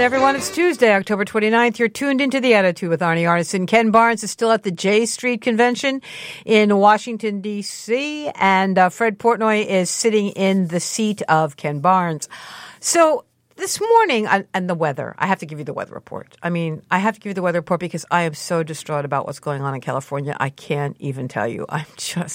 everyone. It's Tuesday, October 29th. You're tuned into The Attitude with Arnie Arnesen. Ken Barnes is still at the J Street Convention in Washington, D.C., and Fred Portnoy is sitting in the seat of Ken Barnes. So this morning, and the weather, I have to give you the weather report. I have to give you the weather report because I am so distraught about what's going on in California. I can't even tell you. I'm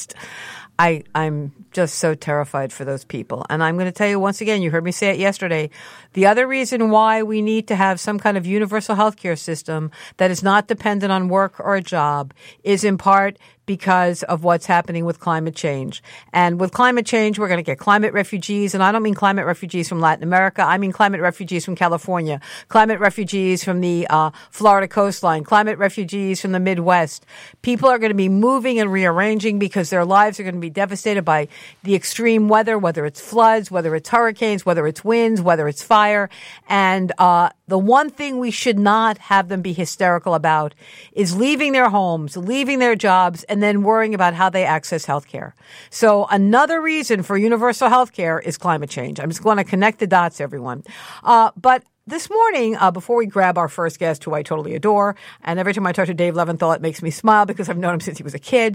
just so terrified for those people. And I'm going to tell you once again, you heard me say it yesterday, the other reason why we need to have some kind of universal healthcare system that is not dependent on work or a job is in part because of what's happening with climate change. And with climate change, we're going to get climate refugees. And I don't mean climate refugees from Latin America. I mean climate refugees from California, climate refugees from the Florida coastline, climate refugees from the Midwest. People are going to be moving and rearranging because their lives are going to be devastated by the extreme weather, whether it's floods, whether it's hurricanes, whether it's winds, whether it's fire. And the one thing we should not have them be hysterical about is leaving their homes, leaving their jobs, and then worrying about how they access health care. So another reason for universal health care is climate change. I'm just going to connect the dots, everyone. But this morning, before we grab our first guest, who I totally adore, and every time I talk to Dave Leventhal, it makes me smile because I've known him since he was a kid.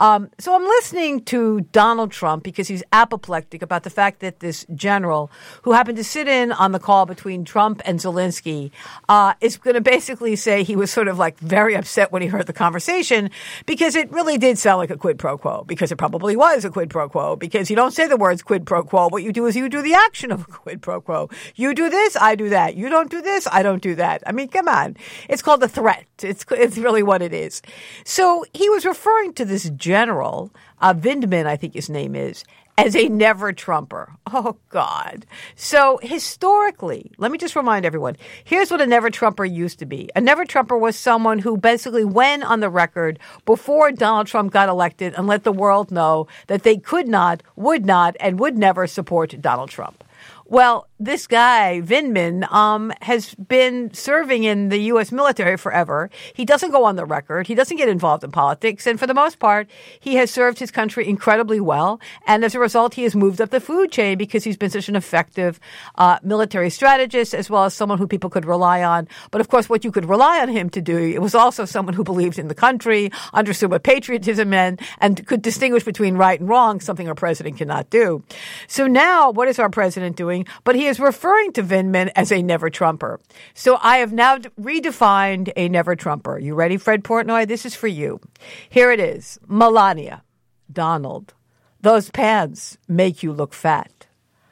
So I'm listening to Donald Trump because he's apoplectic about the fact that this general, who happened to sit in on the call between Trump and Zelensky, is going to basically say he was sort of like very upset when he heard the conversation because it really did sound like a quid pro quo, because it probably was a quid pro quo, because you don't say the words quid pro quo. What you do is you do the action of a quid pro quo. You do this, I do that. You don't do this, I don't do that. I mean, come on. It's called a threat. It's really what it is. So he was referring to this general, Vindman, I think his name is, as a never-Trumper. Oh, God. So historically, let me just remind everyone, here's what a never-Trumper used to be. A never-Trumper was someone who basically went on the record before Donald Trump got elected and let the world know that they could not, would not, and would never support Donald Trump. Well, this guy, Vindman, has been serving in the U.S. military forever. He doesn't go on the record. He doesn't get involved in politics. And for the most part, he has served his country incredibly well. And as a result, he has moved up the food chain because he's been such an effective military strategist, as well as someone who people could rely on. But of course, what you could rely on him to do, it was also someone who believed in the country, understood what patriotism meant, and could distinguish between right and wrong, something our president cannot do. So now, what is our president doing? But he is referring to Vindman as a never-Trumper. So I have now redefined a never-Trumper. You ready, Fred Portnoy? This is for you. Here it is. Melania. Donald. Those pants make you look fat.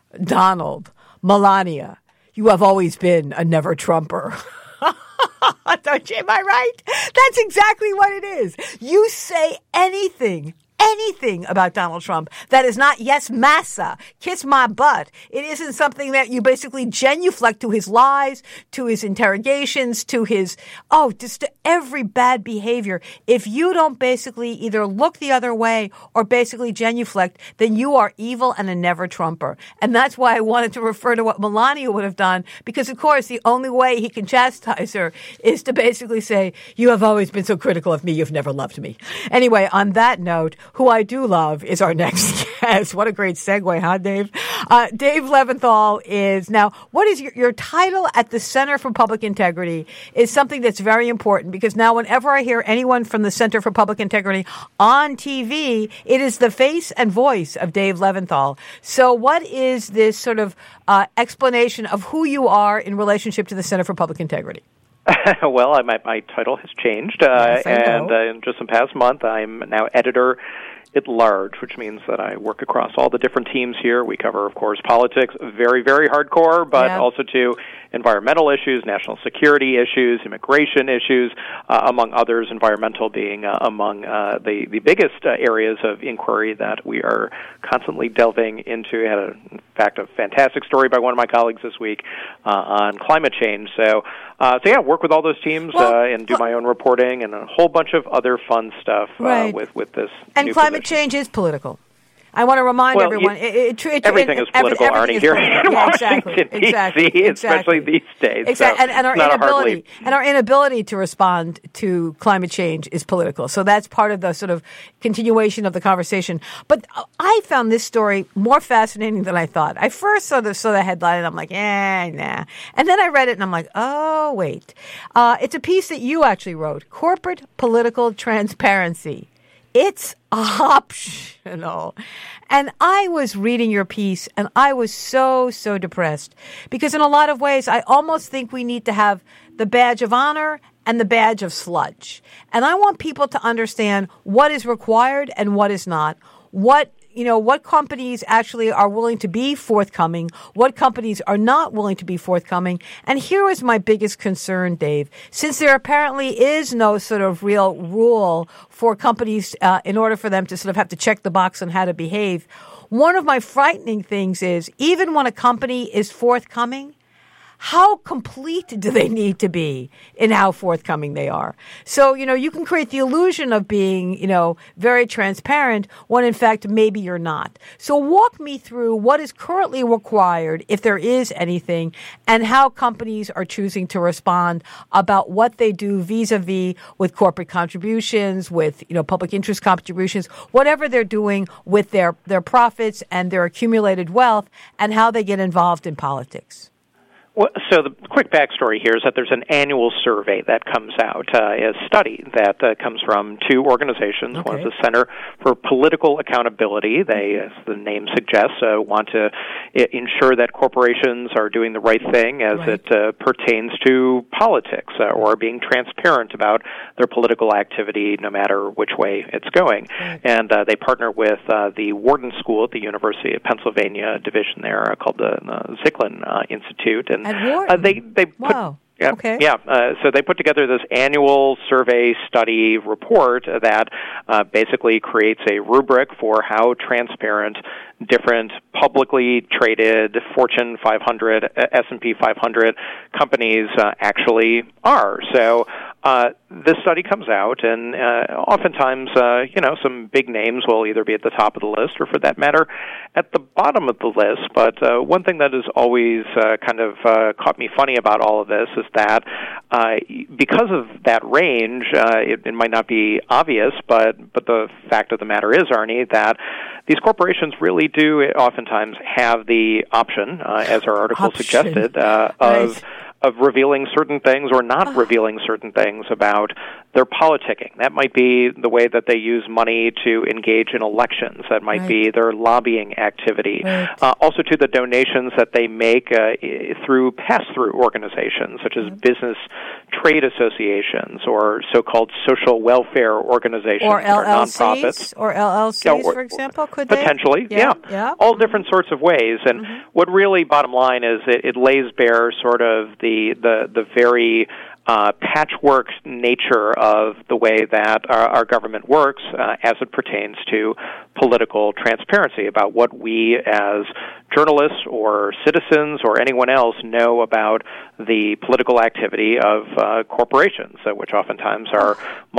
Donald. Melania. You have always been a never-Trumper. Don't you? Am I right? That's exactly what it is. You say anything about Donald Trump that is not yes massa, kiss my butt. It isn't something that you basically genuflect to his lies, to his interrogations, to his, just to every bad behavior. If you don't basically either look the other way or basically genuflect, then you are evil and a never-Trumper. And that's why I wanted to refer to what Melania would have done, because, of course, the only way he can chastise her is to basically say, you have always been so critical of me, you've never loved me. Anyway, on that note, who I do love is our next guest. What a great segue, huh, Dave? Dave Leventhal is now, what is your title at the Center for Public Integrity is something that's very important, because now whenever I hear anyone from the Center for Public Integrity on TV, it is the face and voice of Dave Leventhal. So what is this sort of explanation of who you are in relationship to the Center for Public Integrity? Well, my title has changed, yes, and in just the past month, I'm now editor at large, which means that I work across all the different teams here. We cover, of course, politics, very, very hardcore, but also to environmental issues, national security issues, immigration issues, among others, environmental being among the biggest areas of inquiry that we are constantly delving into. I had, in fact, a fantastic story by one of my colleagues this week on climate change. So work with all those teams and do my own reporting and a whole bunch of other fun stuff with this. And new climate position. change is political. I want to remind everyone. Everything is political, Arnie, here in Washington, D.C., especially these days. Exactly. So and our inability to respond to climate change is political. So that's part of the sort of continuation of the conversation. But I found this story more fascinating than I thought. I first saw the headline, and I'm like, nah. And then I read it, and I'm like, oh, wait. It's a piece that you actually wrote, Corporate Political Transparency. It's optional. And I was reading your piece, and I was so depressed. Because in a lot of ways, I almost think we need to have the badge of honor and the badge of sludge. And I want people to understand what is required and what is not. What companies actually are willing to be forthcoming, what companies are not willing to be forthcoming. And here is my biggest concern, Dave. Since there apparently is no sort of real rule for companies in order for them to sort of have to check the box on how to behave, one of my frightening things is even when a company is forthcoming, how complete do they need to be in how forthcoming they are? So, you can create the illusion of being, very transparent when in fact maybe you're not. So walk me through what is currently required, if there is anything, and how companies are choosing to respond about what they do vis-a-vis with corporate contributions, with, public interest contributions, whatever they're doing with their profits and their accumulated wealth, and how they get involved in politics. Well, so the quick backstory here is that there's an annual survey that comes out, a study that comes from two organizations. Okay. One is the Center for Political Accountability. They, as the name suggests, want to ensure that corporations are doing the right thing as it pertains to politics or being transparent about their political activity no matter which way it's going. Right. And they partner with the Wharton School at the University of Pennsylvania division there called the Zicklin Institute. And they put so they put together this annual survey study report that basically creates a rubric for how transparent different publicly traded Fortune 500, S&P 500 companies actually are. So this study comes out, and oftentimes, some big names will either be at the top of the list or, for that matter, at the bottom of the list. But one thing that has always caught me funny about all of this is that because of that range, it might not be obvious, but the fact of the matter is, Arnie, that these corporations really do oftentimes have the option, as our article suggested, of revealing certain things or not revealing certain things about their politicking. That might be the way that they use money to engage in elections. That might be their lobbying activity. Right. Also to the donations that they make through pass-through organizations, such as business trade associations or so-called social welfare organizations or nonprofits. Or LLCs, for example, could potentially, they? Yeah. All different sorts of ways. And what really, bottom line, is it lays bare sort of the very patchwork nature of the way that our government works as it pertains to political transparency about what we as journalists or citizens or anyone else know about the political activity of corporations, which oftentimes are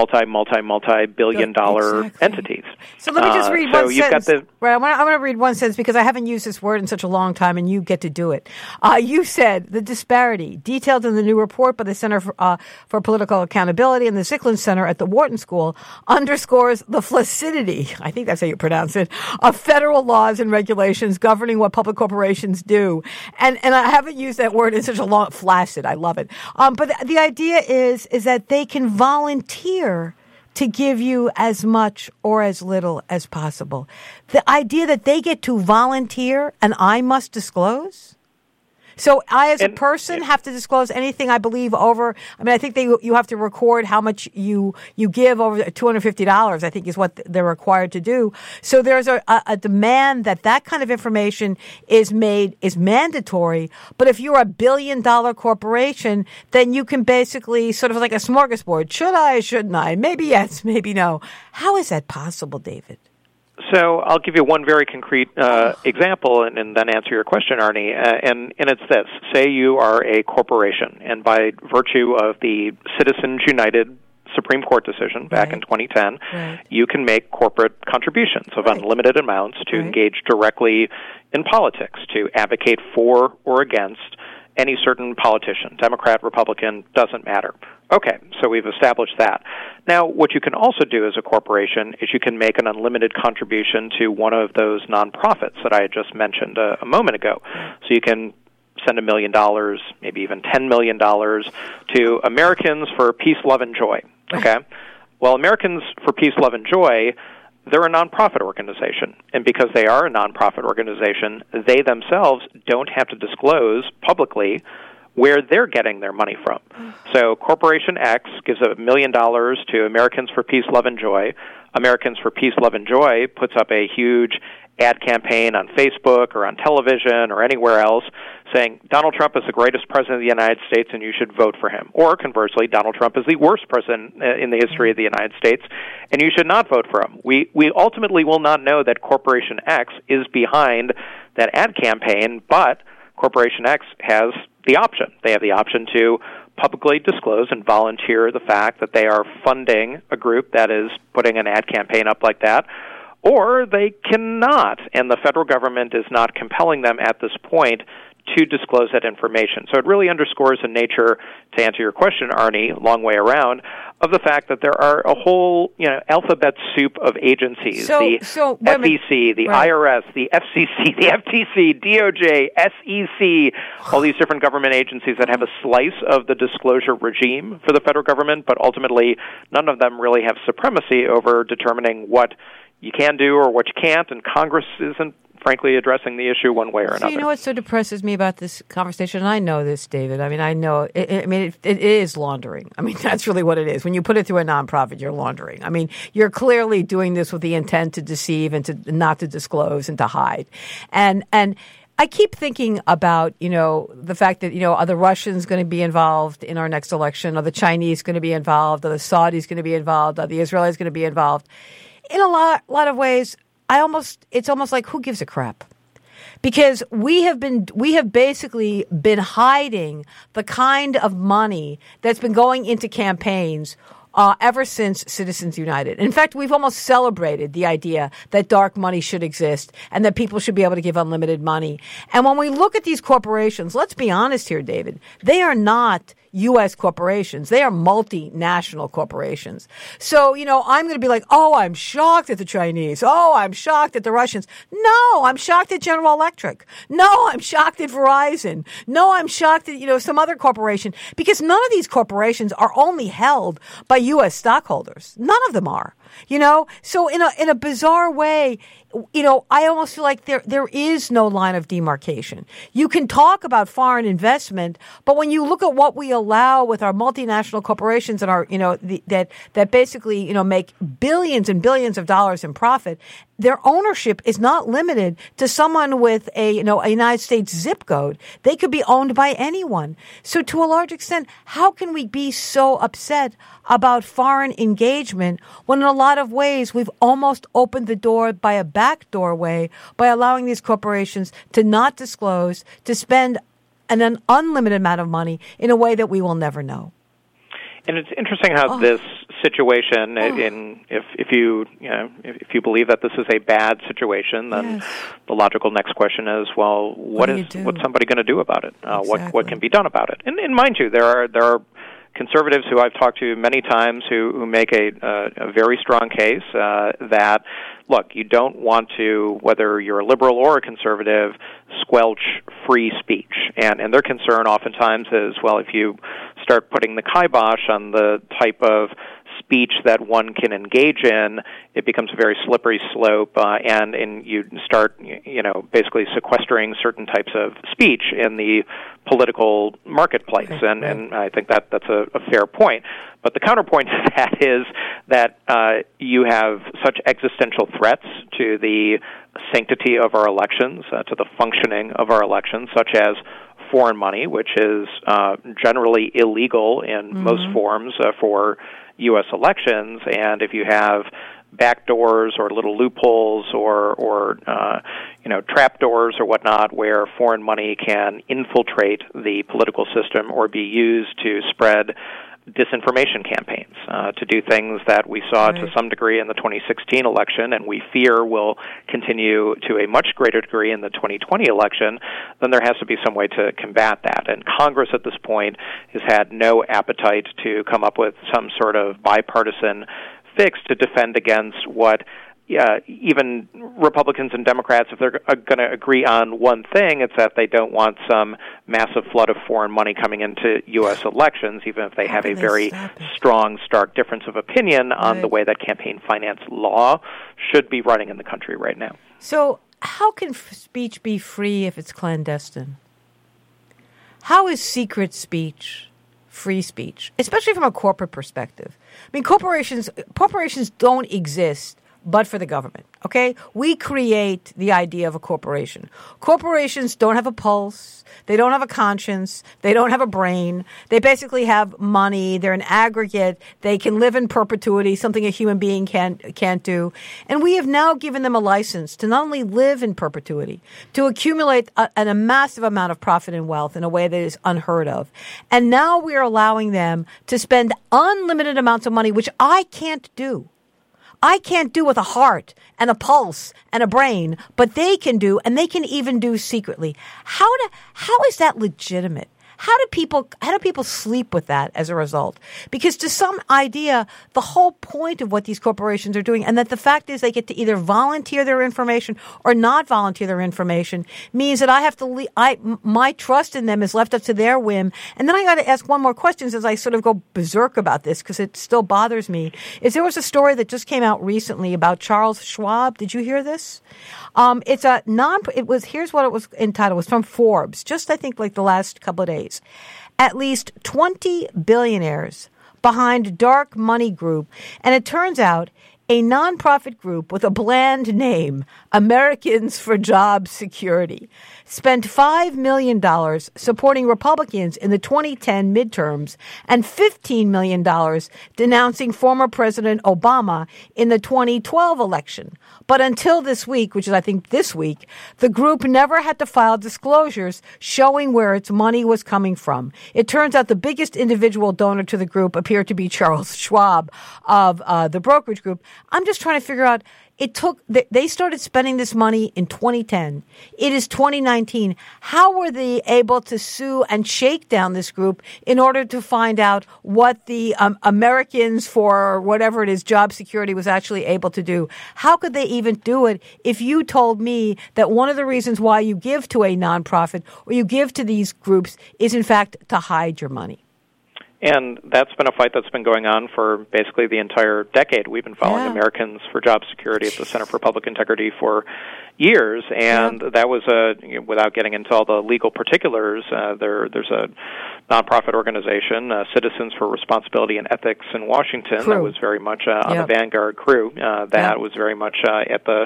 multi-billion-dollar entities. So let me just read one sentence. I'm going to read one sentence because I haven't used this word in such a long time, and you get to do it. You said the disparity, detailed in the new report by the Center for Political Accountability and the Zicklin Center at the Wharton School, underscores the flaccidity, I think that's how you pronounce it, of federal laws and regulations governing what public corporations do. And I haven't used that word in such a long, flaccid, I love it. But the idea is that they can volunteer to give you as much or as little as possible. The idea that they get to volunteer and I must disclose? So I, as a person, have to disclose anything I believe over. I mean, I think you have to record how much you give over $250. I think is what they're required to do. So there's a demand that kind of information is mandatory. But if you're a $1 billion corporation, then you can basically sort of like a smorgasbord. Should I? Shouldn't I? Maybe yes, maybe no. How is that possible, David? So I'll give you one very concrete example and then answer your question, Arnie. And it's this. Say you are a corporation, and by virtue of the Citizens United Supreme Court decision back in 2010, you can make corporate contributions of unlimited amounts to engage directly in politics, to advocate for or against any certain politician, Democrat, Republican, doesn't matter. Okay, so we've established that. Now, what you can also do as a corporation is you can make an unlimited contribution to one of those nonprofits that I had just mentioned a moment ago. So you can send $1 million, maybe even $10 million to Americans for Peace, Love, and Joy. Okay? Well, Americans for Peace, Love, and Joy, they're a nonprofit organization. And because they are a nonprofit organization, they themselves don't have to disclose publicly where they're getting their money from. So Corporation X gives $1 million to Americans for Peace, Love, and Joy. Americans for Peace, Love, and Joy puts up a huge ad campaign on Facebook or on television or anywhere else saying Donald Trump is the greatest president of the United States and you should vote for him. Or conversely, Donald Trump is the worst president in the history of the United States and you should not vote for him. We ultimately will not know that Corporation X is behind that ad campaign, but Corporation X has the option. They have the option to publicly disclose and volunteer the fact that they are funding a group that is putting an ad campaign up like that, or they cannot, and the federal government is not compelling them at this point to disclose that information. So it really underscores the nature, to answer your question, Arnie, long way around, of the fact that there are a whole, alphabet soup of agencies, the FEC, the IRS, the FCC, the FTC, DOJ, SEC, all these different government agencies that have a slice of the disclosure regime for the federal government, but ultimately none of them really have supremacy over determining what you can do or what you can't, and Congress isn't, frankly, addressing the issue one way or another. So you know what so depresses me about this conversation? And I know this, David. I mean, I know. It is laundering. I mean, that's really what it is. When you put it through a nonprofit, you're laundering. I mean, you're clearly doing this with the intent to deceive and to not to disclose and to hide. And I keep thinking about, the fact that, are the Russians going to be involved in our next election? Are the Chinese going to be involved? Are the Saudis going to be involved? Are the Israelis going to be involved? In a lot of ways, it's almost like, who gives a crap? Because we have basically been hiding the kind of money that's been going into campaigns ever since Citizens United. In fact, we've almost celebrated the idea that dark money should exist and that people should be able to give unlimited money. And when we look at these corporations, let's be honest here, David, they are not U.S. corporations. They are multinational corporations. So, I'm going to be like, oh, I'm shocked at the Chinese. Oh, I'm shocked at the Russians. No, I'm shocked at General Electric. No, I'm shocked at Verizon. No, I'm shocked at, some other corporation, because none of these corporations are only held by U.S. stockholders. None of them are. So in a bizarre way, I almost feel like there is no line of demarcation. You can talk about foreign investment, but when you look at what we allow with our multinational corporations and our, that basically, make billions and billions of dollars in profit, their ownership is not limited to someone with a United States zip code. They could be owned by anyone. So to a large extent, how can we be so upset about foreign engagement when in a lot of ways we've almost opened the door by a back doorway by allowing these corporations to not disclose, to spend an unlimited amount of money in a way that we will never know? And it's interesting how this situation, if you believe that this is a bad situation, then the logical next question is, well, what's somebody going to do about it? Exactly. What can be done about it? And mind you, there are conservatives who I've talked to many times who make a very strong case that, look, you don't want to, whether you're a liberal or a conservative, squelch free speech. And their concern oftentimes is, well, if you start putting the kibosh on the type of speech that one can engage in, it becomes a very slippery slope, and you start, basically sequestering certain types of speech in the political marketplace. And I think that's a fair point. But the counterpoint to that is that you have such existential threats to the sanctity of our elections, to the functioning of our elections, such as foreign money, which is generally illegal in most forms for U.S. elections. And if you have backdoors or little loopholes or trapdoors or whatnot where foreign money can infiltrate the political system or be used to spread disinformation campaigns, to do things that we saw to some degree in the 2016 election, and we fear will continue to a much greater degree in the 2020 election, then there has to be some way to combat that. And Congress at this point has had no appetite to come up with some sort of bipartisan fix to defend against what even Republicans and Democrats, if they're going to agree on one thing, it's that they don't want some massive flood of foreign money coming into U.S. elections, even if they have a very strong, stark difference of opinion on the way that campaign finance law should be running in the country right now. So how can speech be free if it's clandestine? How is secret speech free speech, especially from a corporate perspective? I mean, corporations don't exist but for the government, okay? We create the idea of a corporation. Corporations don't have a pulse. They don't have a conscience. They don't have a brain. They basically have money. They're an aggregate. They can live in perpetuity, something a human being can't do. And we have now given them a license to not only live in perpetuity, to accumulate a massive amount of profit and wealth in a way that is unheard of. And now we are allowing them to spend unlimited amounts of money, which I can't do. I can't do with a heart and a pulse and a brain, but they can do, and they can even do secretly. How is that legitimate? How do people sleep with that as a result? Because to some idea, the whole point of what these corporations are doing, and that the fact is they get to either volunteer their information or not volunteer their information, means that I have to my trust in them is left up to their whim. And then I got to ask one more question as I sort of go berserk about this, because it still bothers me. There was a story that just came out recently about Charles Schwab. Did you hear this? Here's what it was entitled. It was from Forbes, just I think like the last couple of days. At least 20 billionaires behind dark money group. And it turns out a nonprofit group with a bland name, Americans for Job Security, spent $5 million supporting Republicans in the 2010 midterms and $15 million denouncing former President Obama in the 2012 election. But until this week, which is I think this week, the group never had to file disclosures showing where its money was coming from. It turns out the biggest individual donor to the group appeared to be Charles Schwab of the brokerage group. I'm just trying to figure out, they started spending this money in 2010. It is 2019. How were they able to sue and shake down this group in order to find out what the Americans for whatever it is, job security, was actually able to do? How could they even do it if you told me that one of the reasons why you give to a nonprofit or you give to these groups is, in fact, to hide your money? And that's been a fight that's been going on for basically the entire decade. We've been following Americans for Job Security at the Center for Public Integrity for years, and that was without getting into all the legal particulars, there's a nonprofit organization, Citizens for Responsibility and Ethics in Washington, that was very much on the vanguard crew, that was very much at the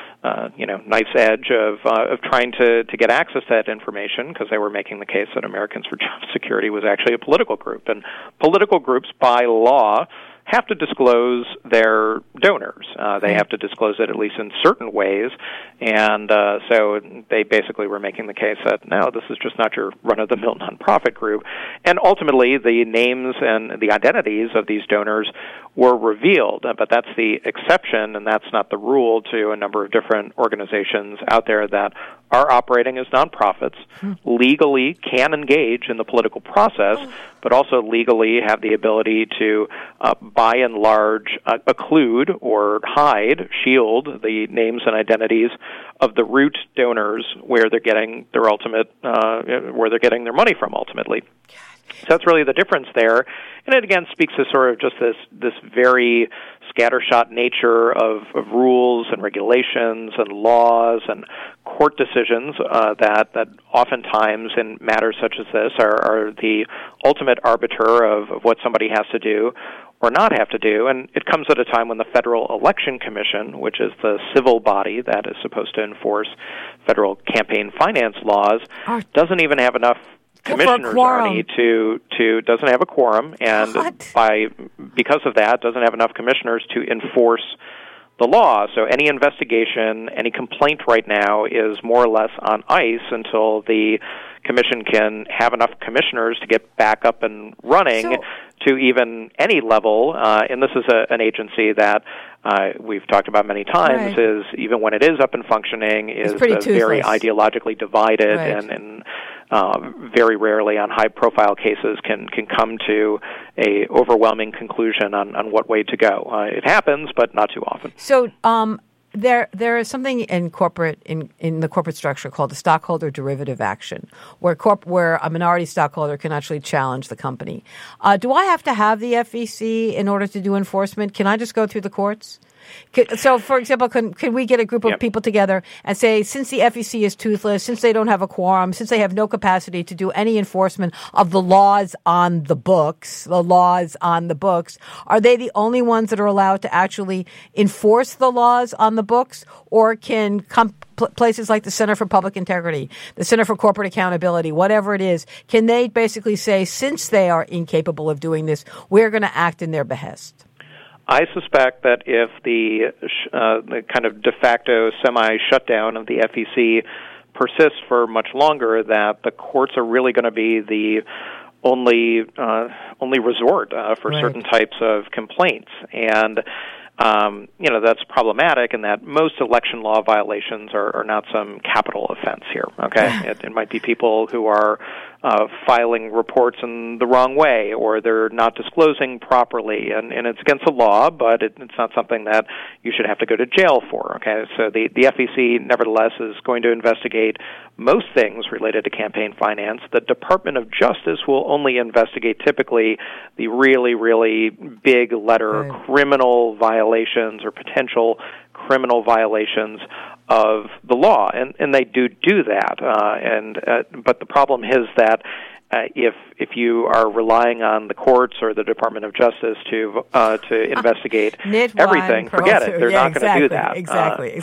knife's edge of trying to get access to that information, because they were making the case that Americans for Job Security was actually a political group. And political groups, by law, have to disclose their donors. They have to disclose it at least in certain ways. And so they basically were making the case that, no, this is just not your run-of-the-mill nonprofit group. And ultimately, the names and the identities of these donors were revealed. But that's the exception, and that's not the rule to a number of different organizations out there that are operating as nonprofits, legally can engage in the political process, but also legally have the ability to, by and large, occlude or hide, shield the names and identities of the root donors where they're getting their where they're getting their money from ultimately. So that's really the difference there. And it again speaks to sort of just this very scattershot nature of rules and regulations and laws and court decisions that oftentimes in matters such as this are the ultimate arbiter of what somebody has to do or not have to do. And it comes at a time when the Federal Election Commission, which is the civil body that is supposed to enforce federal campaign finance laws, doesn't even have enough commissioners, Arnie, doesn't have a quorum, and because of that, doesn't have enough commissioners to enforce the the law. So any investigation, any complaint right now is more or less on ice until the commission can have enough commissioners to get back up and running to even any level. And this is an agency that we've talked about many times, is even when it is up and functioning, is very ideologically divided and very rarely on high-profile cases can come to a overwhelming conclusion on what way to go. It happens, but not too often. So there is something in the corporate structure called the stockholder derivative action, where a minority stockholder can actually challenge the company. Do I have to have the FEC in order to do enforcement? Can I just go through the courts? So, for example, can we get a group of people together and say, since the FEC is toothless, since they don't have a quorum, since they have no capacity to do any enforcement of the laws on the books, are they the only ones that are allowed to actually enforce the laws on the books? Or can places like the Center for Public Integrity, the Center for Corporate Accountability, whatever it is, can they basically say, since they are incapable of doing this, we're going to act in their behest? I suspect that if the kind of de facto semi-shutdown of the FEC persists for much longer, that the courts are really going to be the only resort for certain types of complaints. And that's problematic in that most election law violations are not some capital offense here, okay? It might be people who are filing reports in the wrong way, or they're not disclosing properly, and it's against the law, but it's not something that you should have to go to jail for, okay? So the FEC, nevertheless, is going to investigate most things related to campaign finance. The Department of Justice will only investigate typically the really, really big letter criminal violations or potential criminal violations of the law, and they do that. But the problem is that if you are relying on the courts or the Department of Justice to investigate everything, forget it. They're not going to do that. Exactly.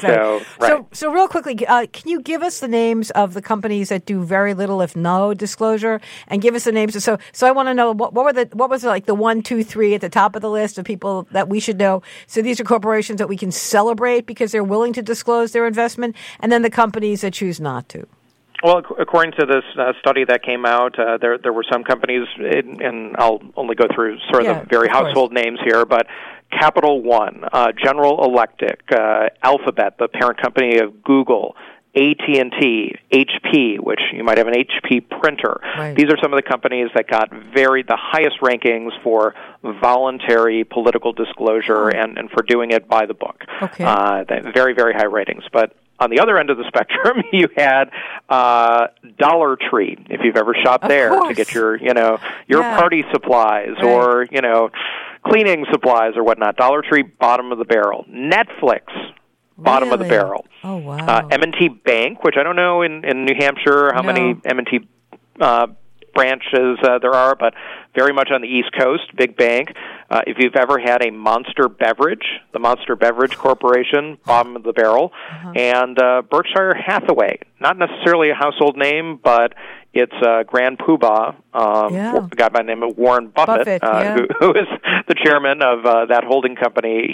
So real quickly, can you give us the names of the companies that do very little, if no, disclosure, and give us the names? So I want to know what was like the 1, 2, 3 at the top of the list of people that we should know. So these are corporations that we can celebrate because they're willing to disclose their investment, and then the companies that choose not to. Well, according to this study that came out, there were some companies, and I'll only go through sort of the very household names here, but Capital One, General Electric, Alphabet, the parent company of Google, AT&T, HP, which you might have an HP printer. Right. These are some of the companies that got the highest rankings for voluntary political disclosure and for doing it by the book. Okay. Very, very high ratings. But on the other end of the spectrum, you had Dollar Tree, if you've ever shopped there to get your party supplies or, cleaning supplies or whatnot. Dollar Tree, bottom of the barrel. Netflix, bottom of the barrel. Oh, wow. M&T Bank, which I don't know in New Hampshire how many M&T branches there are, but very much on the East Coast, big bank. If you've ever had a Monster Beverage, the Monster Beverage Corporation, bottom of the barrel, and Berkshire Hathaway, not necessarily a household name, but it's Grand Poobah, a guy by the name of Warren Buffett, who is the chairman of that holding company.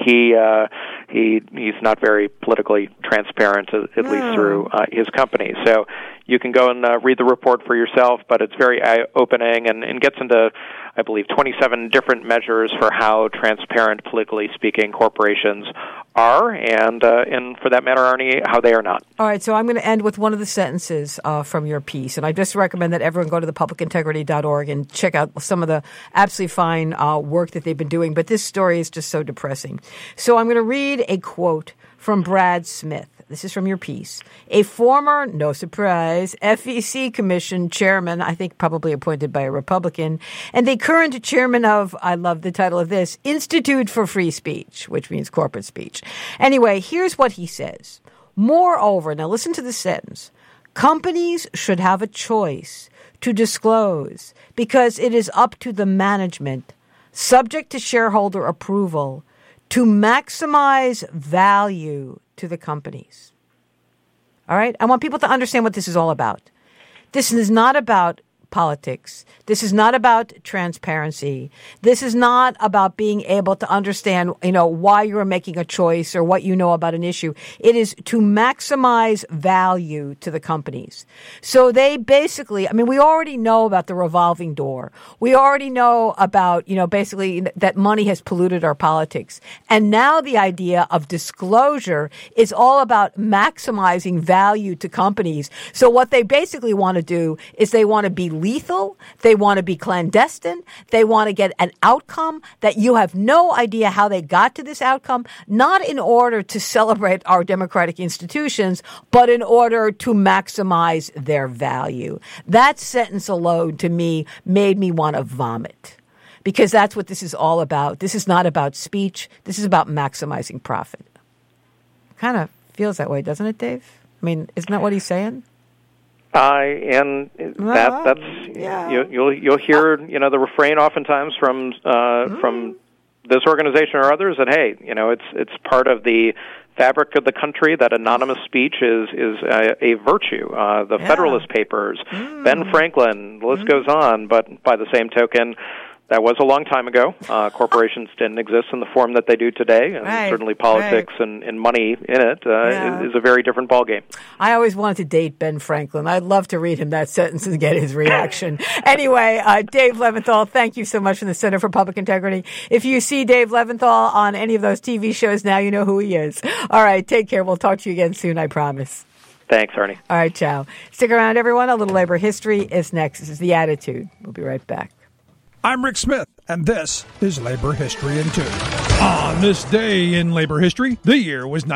He's not very politically transparent, at least through his company. So you can go and read the report for yourself, but it's very eye-opening and gets into, I believe, 27 different measures for how transparent, politically speaking, corporations are, and for that matter, Arnie, how they are not. All right, so I'm going to end with one of the sentences from your piece, and I just recommend that everyone go to thepublicintegrity.org and check out some of the absolutely fine work that they've been doing, but this story is just so depressing. So I'm going to read a quote from Brad Smith. This is from your piece. A former, no surprise, FEC Commission chairman, I think probably appointed by a Republican, and the current chairman of, I love the title of this, Institute for Free Speech, which means corporate speech. Anyway, here's what he says. Moreover, now listen to the sentence, companies should have a choice to disclose because it is up to the management, subject to shareholder approval, to maximize value to the companies. All right? I want people to understand what this is all about. This is not about politics. This is not about transparency. This is not about being able to understand, why you're making a choice or what you know about an issue. It is to maximize value to the companies. So they basically, we already know about the revolving door. We already know about, basically that money has polluted our politics. And now the idea of disclosure is all about maximizing value to companies. So what they basically want to do is they want to be lethal. They want to be clandestine. They want to get an outcome that you have no idea how they got to this outcome, not in order to celebrate our democratic institutions, but in order to maximize their value. That sentence alone, to me, made me want to vomit. Because that's what this is all about. This is not about speech. This is about maximizing profit. Kind of feels that way, doesn't it, Dave? Isn't that what he's saying? That's you'll hear the refrain oftentimes from this organization or others that hey, it's part of the fabric of the country that anonymous speech is a virtue. The Federalist Papers, Ben Franklin, the list goes on. But by the same token, that was a long time ago. Corporations didn't exist in the form that they do today, and certainly politics and money in it is a very different ballgame. I always wanted to date Ben Franklin. I'd love to read him that sentence and get his reaction. Anyway, Dave Leventhal, thank you so much from the Center for Public Integrity. If you see Dave Leventhal on any of those TV shows now, you know who he is. All right, take care. We'll talk to you again soon, I promise. Thanks, Arnie. All right, ciao. Stick around, everyone. A little labor history is next. This is The Attitude. We'll be right back. I'm Rick Smith, and this is Labor History in 2. On this day in labor history, the year was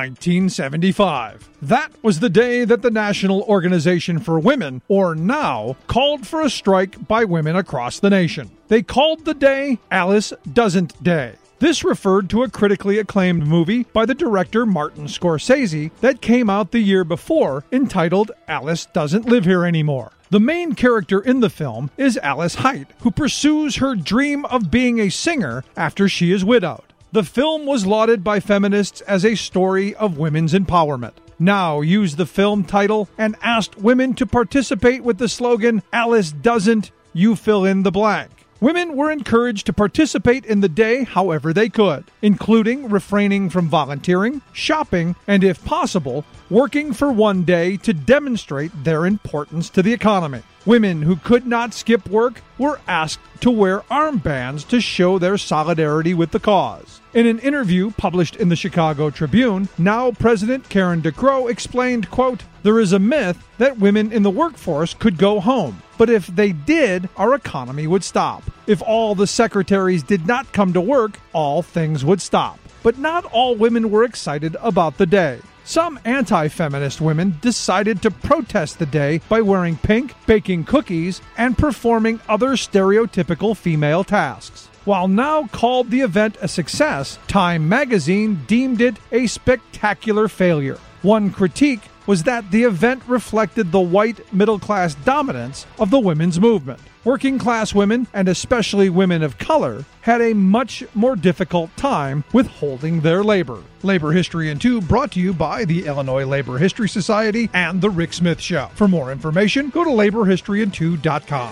1975. That was the day that the National Organization for Women, or NOW, called for a strike by women across the nation. They called the day Alice Doesn't Day. This referred to a critically acclaimed movie by the director Martin Scorsese that came out the year before, entitled Alice Doesn't Live Here Anymore. The main character in the film is Alice Height, who pursues her dream of being a singer after she is widowed. The film was lauded by feminists as a story of women's empowerment. NOW used the film title and asked women to participate with the slogan, Alice Doesn't, you fill in the blank. Women were encouraged to participate in the day however they could, including refraining from volunteering, shopping, and if possible, working for one day to demonstrate their importance to the economy. Women who could not skip work were asked to wear armbands to show their solidarity with the cause. In an interview published in the Chicago Tribune, NOW President Karen DeCrow explained, quote, "There is a myth that women in the workforce could go home. But if they did, our economy would stop. If all the secretaries did not come to work, all things would stop." But not all women were excited about the day. Some anti-feminist women decided to protest the day by wearing pink, baking cookies, and performing other stereotypical female tasks. While NOW called the event a success, Time magazine deemed it a spectacular failure. One critique was that the event reflected the white middle-class dominance of the women's movement. Working-class women, and especially women of color, had a much more difficult time with holding their labor. Labor History in 2 brought to you by the Illinois Labor History Society and The Rick Smith Show. For more information, go to laborhistoryin2.com.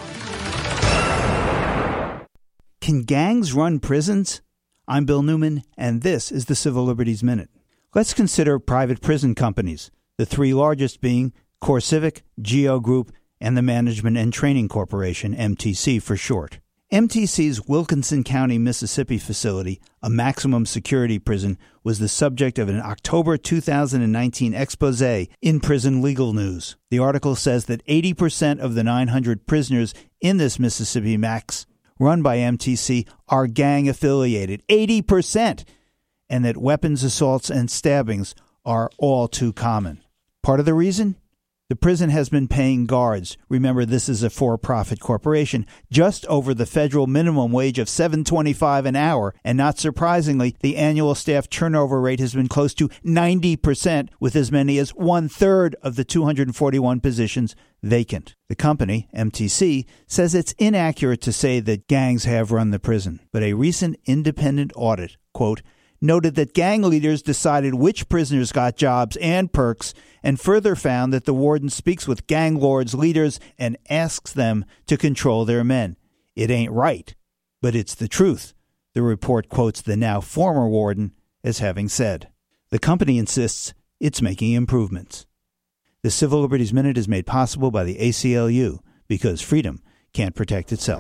Can gangs run prisons? I'm Bill Newman, and this is the Civil Liberties Minute. Let's consider private prison companies, the three largest being CoreCivic, Geo Group, and the Management and Training Corporation, MTC for short. MTC's Wilkinson County, Mississippi facility, a maximum security prison, was the subject of an October 2019 expose in Prison Legal News. The article says that 80% of the 900 prisoners in this Mississippi Max, run by MTC, are gang affiliated. 80%! And that weapons assaults and stabbings are all too common. Part of the reason? The prison has been paying guards. Remember, this is a for-profit corporation, just over the federal minimum wage of $7.25 an hour. And not surprisingly, the annual staff turnover rate has been close to 90%, with as many as one-third of the 241 positions vacant. The company, MTC, says it's inaccurate to say that gangs have run the prison. But a recent independent audit, quote, noted that gang leaders decided which prisoners got jobs and perks, and further found that the warden speaks with gang lords' leaders and asks them to control their men. It ain't right, but it's the truth, the report quotes the now former warden as having said. The company insists it's making improvements. The Civil Liberties Minute is made possible by the ACLU, because freedom can't protect itself.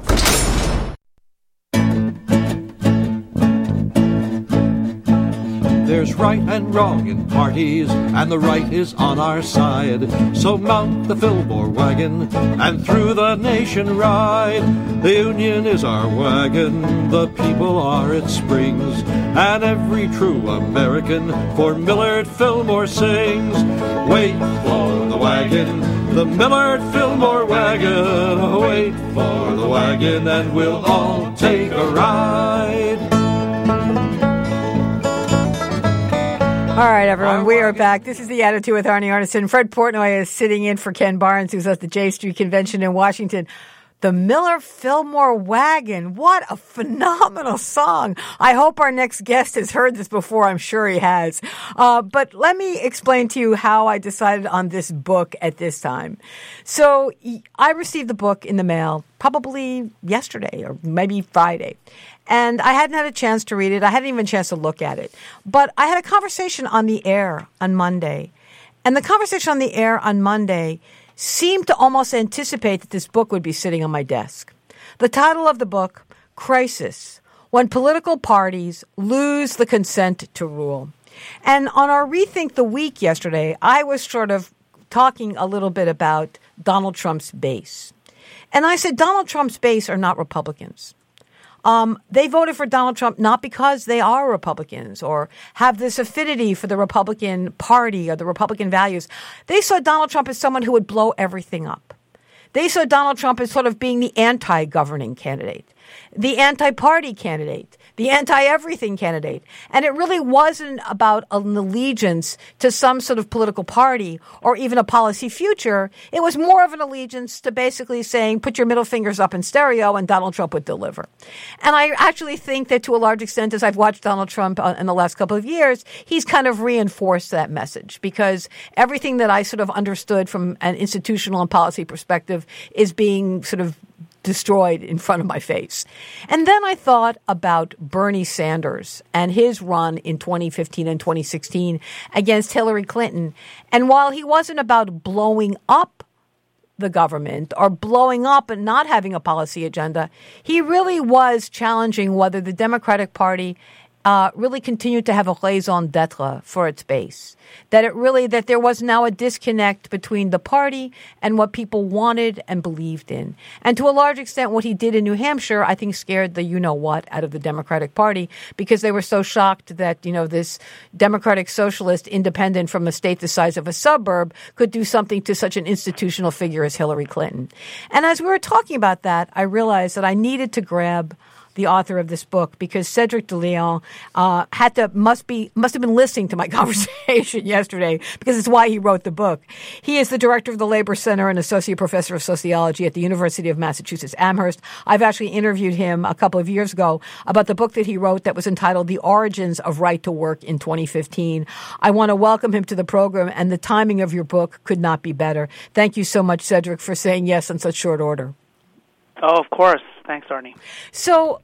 There's right and wrong in parties, and the right is on our side. So mount the Fillmore wagon, and through the nation ride. The Union is our wagon, the people are its springs, and every true American for Millard Fillmore sings. Wait for the wagon, the Millard Fillmore wagon. Wait for the wagon, and we'll all take a ride. All right, everyone, we are back. This is The Attitude with Arnie Arnesen. Fred Portnoy is sitting in for Ken Barnes, who's at the J Street Convention in Washington. The Millard Fillmore Wagon. What a phenomenal song. I hope our next guest has heard this before. I'm sure he has. But let me explain to you how I decided on this book at this time. So I received the book in the mail probably yesterday or maybe Friday. And I hadn't had a chance to read it. I hadn't even a chance to look at it. But I had a conversation on the air on Monday. And the conversation on the air on Monday seemed to almost anticipate that this book would be sitting on my desk. The title of the book, Crisis, When Political Parties Lose the Consent to Rule. And on our Rethink the Week yesterday, I was sort of talking a little bit about Donald Trump's base. And I said Donald Trump's base are not Republicans. They voted for Donald Trump not because they are Republicans or have this affinity for the Republican Party or the Republican values. They saw Donald Trump as someone who would blow everything up. They saw Donald Trump as sort of being the anti-governing candidate, the anti-party candidate, the anti-everything candidate. And it really wasn't about an allegiance to some sort of political party or even a policy future. It was more of an allegiance to basically saying, put your middle fingers up in stereo and Donald Trump would deliver. And I actually think that to a large extent, as I've watched Donald Trump in the last couple of years, he's kind of reinforced that message because everything that I sort of understood from an institutional and policy perspective is being sort of destroyed in front of my face. And then I thought about Bernie Sanders and his run in 2015 and 2016 against Hillary Clinton. And while he wasn't about blowing up the government or blowing up and not having a policy agenda, he really was challenging whether the Democratic Party really continued to have a raison d'etre for its base. That there was now a disconnect between the party and what people wanted and believed in. And to a large extent, what he did in New Hampshire, I think scared the you-know-what out of the Democratic Party because they were so shocked that, this Democratic Socialist independent from a state the size of a suburb could do something to such an institutional figure as Hillary Clinton. And as we were talking about that, I realized that I needed to grab the author of this book, because Cedric de Leon must have been listening to my conversation yesterday, because it's why he wrote the book. He is the director of the Labor Center and associate professor of sociology at the University of Massachusetts Amherst. I've actually interviewed him a couple of years ago about the book that he wrote that was entitled The Origins of Right to Work in 2015. I want to welcome him to the program, and the timing of your book could not be better. Thank you so much, Cedric, for saying yes in such short order. Oh, of course. Thanks, Arnie. So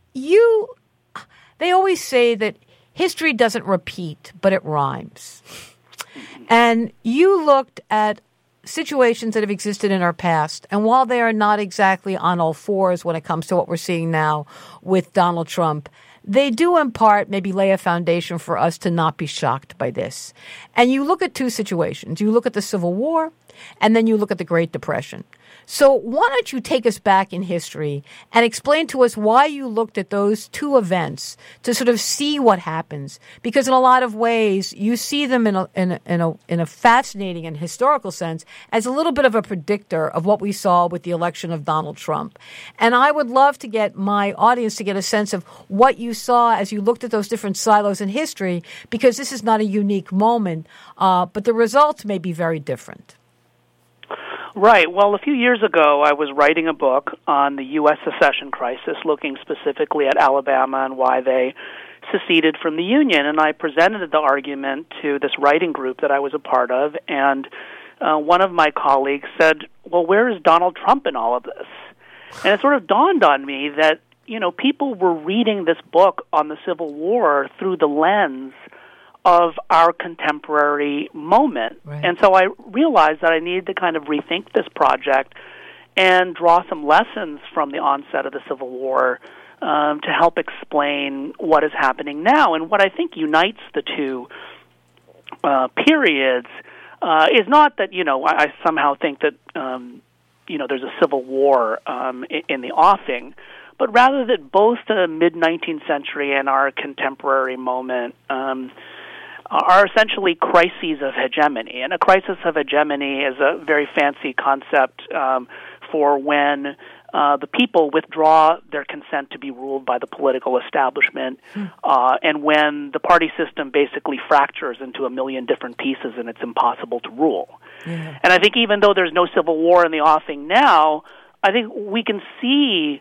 they always say that history doesn't repeat, but it rhymes. And you looked at situations that have existed in our past, and while they are not exactly on all fours when it comes to what we're seeing now with Donald Trump, they do in part maybe lay a foundation for us to not be shocked by this. And you look at two situations. You look at the Civil War, and then you look at the Great Depression. So why don't you take us back in history and explain to us why you looked at those two events to sort of see what happens? Because in a lot of ways, you see them in a fascinating and historical sense as a little bit of a predictor of what we saw with the election of Donald Trump. And I would love to get my audience to get a sense of what you saw as you looked at those different silos in history, because this is not a unique moment, but the results may be very different. Right. Well, a few years ago, I was writing a book on the U.S. secession crisis, looking specifically at Alabama and why they seceded from the Union. And I presented the argument to this writing group that I was a part of, and one of my colleagues said, well, where is Donald Trump in all of this? And it sort of dawned on me that, people were reading this book on the Civil War through the lens of our contemporary moment. Right. And so I realized that I needed to kind of rethink this project and draw some lessons from the onset of the Civil War to help explain what is happening now. And what I think unites the two periods is not that, I somehow think that, there's a civil war in the offing, but rather that both the mid-19th century and our contemporary moment are essentially crises of hegemony. And a crisis of hegemony is a very fancy concept for when the people withdraw their consent to be ruled by the political establishment, and when the party system basically fractures into a million different pieces and it's impossible to rule. Yeah. And I think even though there's no civil war in the offing now, I think we can see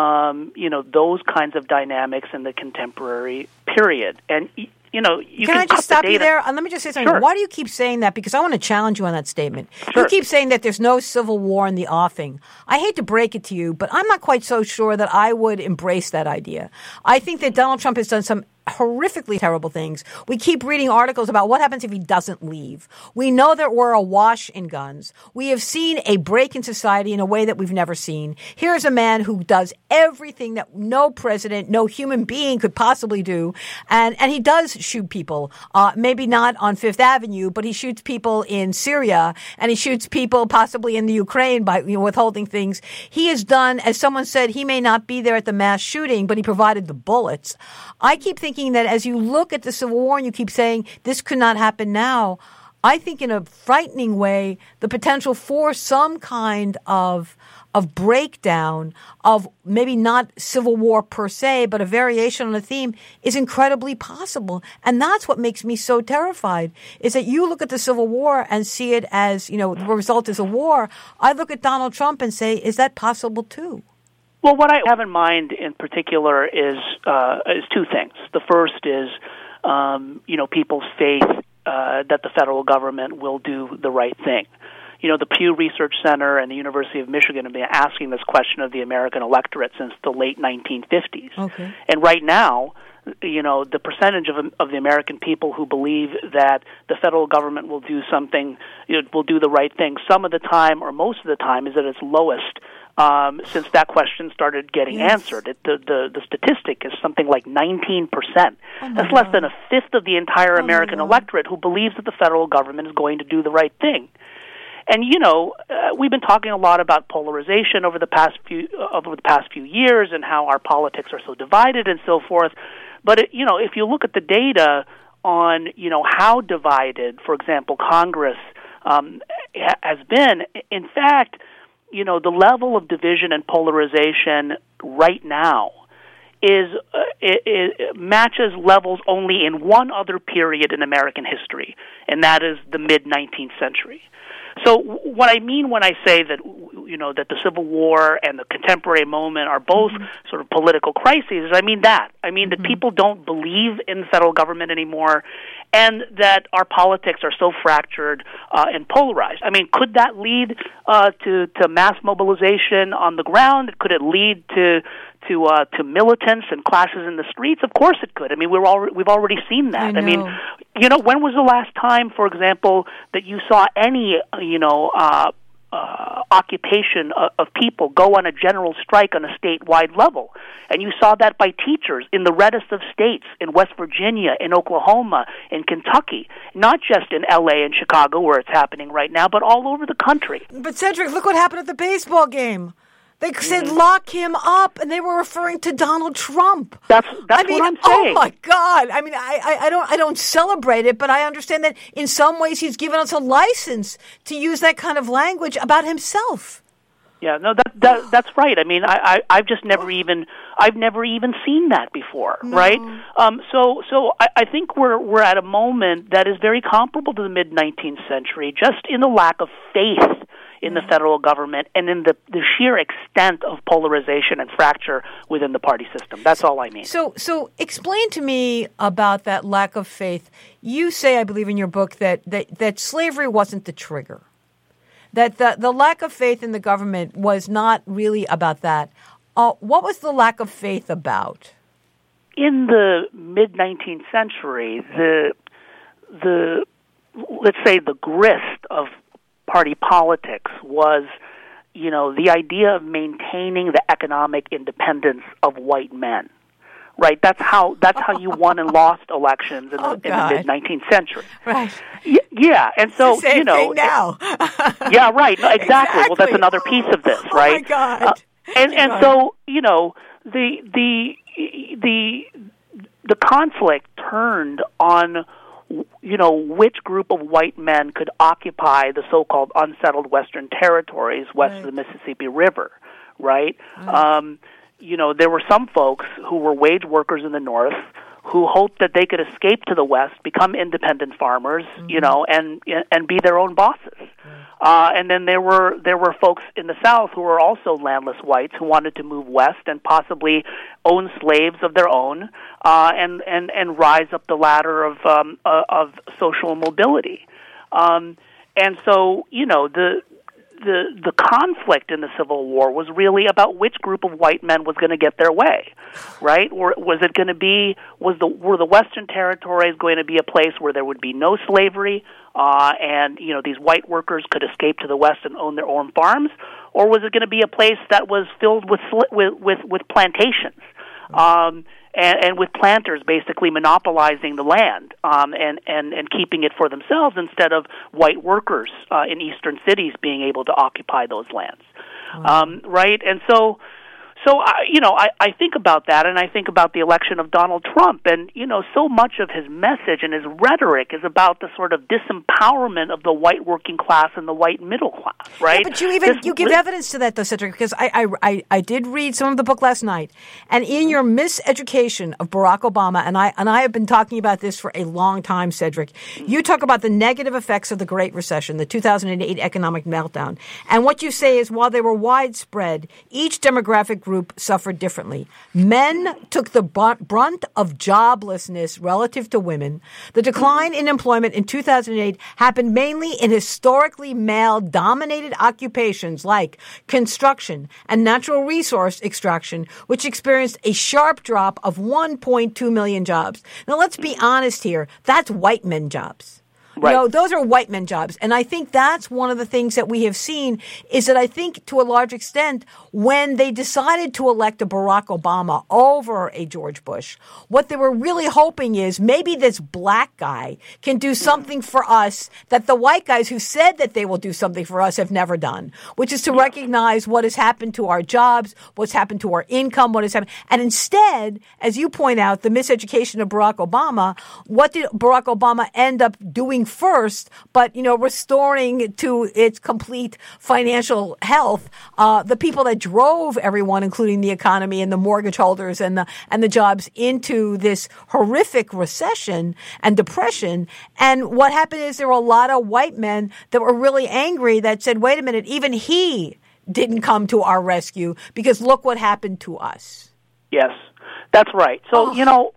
those kinds of dynamics in the contemporary period. And you can I just stop you there? Let me just say something. Sure. Why do you keep saying that? Because I want to challenge you on that statement. Sure. You keep saying that there's no civil war in the offing. I hate to break it to you, but I'm not quite so sure that I would embrace that idea. I think that Donald Trump has done some horrifically terrible things. We keep reading articles about what happens if he doesn't leave. We know that we're awash in guns. We have seen a break in society in a way that we've never seen. Here's a man who does everything that no president, no human being could possibly do. And he does shoot people, maybe not on Fifth Avenue, but he shoots people in Syria, and he shoots people possibly in the Ukraine by withholding things. He has done, as someone said, he may not be there at the mass shooting, but he provided the bullets. I keep thinking that as you look at the Civil War and you keep saying this could not happen now, I think in a frightening way, the potential for some kind of breakdown of maybe not civil war per se, but a variation on a theme is incredibly possible. And that's what makes me so terrified, is that you look at the Civil War and see it as, the result is a war. I look at Donald Trump and say, is that possible too? Well, what I have in mind in particular is two things. The first is, people's faith that the federal government will do the right thing. The Pew Research Center and the University of Michigan have been asking this question of the American electorate since the late 1950s. Okay. And right now, the percentage of the American people who believe that the federal government will do something, will do the right thing, some of the time or most of the time, is at its lowest since that question started getting answered. The statistic is something like 19%. That's less than a fifth of the entire American electorate who believes that the federal government is going to do the right thing. And we've been talking a lot about polarization over the past few years and how our politics are so divided and so forth. But if you look at the data on how divided, for example, Congress has been, in fact, the level of division and polarization right now it matches levels only in one other period in American history, and that is the mid-19th century. So what I mean when I say that that the Civil War and the contemporary moment are both sort of political crises, I mean that. I mean that people don't believe in the federal government anymore, and that our politics are so fractured and polarized. I mean, could that lead to mass mobilization on the ground? Could it lead to militants and clashes in the streets? Of course it could. I mean, we've already seen that. I mean, when was the last time, for example, that you saw any occupation of people go on a general strike on a statewide level? And you saw that by teachers in the reddest of states, in West Virginia, in Oklahoma, in Kentucky, not just in L.A. and Chicago where it's happening right now, but all over the country. But Cedric, look what happened at the baseball game. They said lock him up, and they were referring to Donald Trump. That's what I'm saying. Oh my God! I mean, I don't celebrate it, but I understand that in some ways he's given us a license to use that kind of language about himself. Yeah, no, that's right. I mean, I've just never even seen that before, right? So I think we're at a moment that is very comparable to the mid-19th century, just in the lack of faith in the federal government and in the sheer extent of polarization and fracture within the party system. That's all I mean. So explain to me about that lack of faith. You say, I believe in your book, that slavery wasn't the trigger, that the lack of faith in the government was not really about that. What was the lack of faith about? In the mid-19th century, the let's say the grist of party politics was, the idea of maintaining the economic independence of white men. Right, that's how you won and lost elections in the mid-19th century. Right. Yeah, and so it's the same thing now. Yeah, right. No, exactly. Well, that's another piece of this, right? Oh my God. And so the conflict turned on which group of white men could occupy the so-called unsettled Western territories west of the Mississippi River, right? There were some folks who were wage workers in the North who hoped that they could escape to the West, become independent farmers, and be their own bosses. And then there were folks in the South who were also landless whites who wanted to move west and possibly own slaves of their own, and rise up the ladder of social mobility. And so the conflict in the Civil War was really about which group of white men was going to get their way, right? Or was it going to be were the Western territories going to be a place where there would be no slavery, and these white workers could escape to the West and own their own farms, or was it going to be a place that was filled with plantations? And with planters basically monopolizing the land and keeping it for themselves instead of white workers in eastern cities being able to occupy those lands, right? And so I think about that, and I think about the election of Donald Trump, and so much of his message and his rhetoric is about the sort of disempowerment of the white working class and the white middle class, right? Yeah, but you give evidence to that, though, Cedric, because I did read some of the book last night, and in your miseducation of Barack Obama, and I have been talking about this for a long time, Cedric, you talk about the negative effects of the Great Recession, the 2008 economic meltdown, and what you say is while they were widespread, each demographic group suffered differently. Men took the brunt of joblessness relative to women. The decline in employment in 2008 happened mainly in historically male-dominated occupations like construction and natural resource extraction, which experienced a sharp drop of 1.2 million jobs. Now, let's be honest here. That's white men jobs. Right. Those are white men jobs. And I think that's one of the things that we have seen is that I think to a large extent when they decided to elect a Barack Obama over a George Bush, what they were really hoping is maybe this black guy can do something for us that the white guys who said that they will do something for us have never done, which is to recognize what has happened to our jobs, what's happened to our income, what has happened. And instead, as you point out, the miseducation of Barack Obama, what did Barack Obama end up doing first, but, restoring to its complete financial health, the people that drove everyone, including the economy and the mortgage holders and the jobs into this horrific recession and depression. And what happened is there were a lot of white men that were really angry that said, wait a minute, even he didn't come to our rescue because look what happened to us. Yes, that's right. So,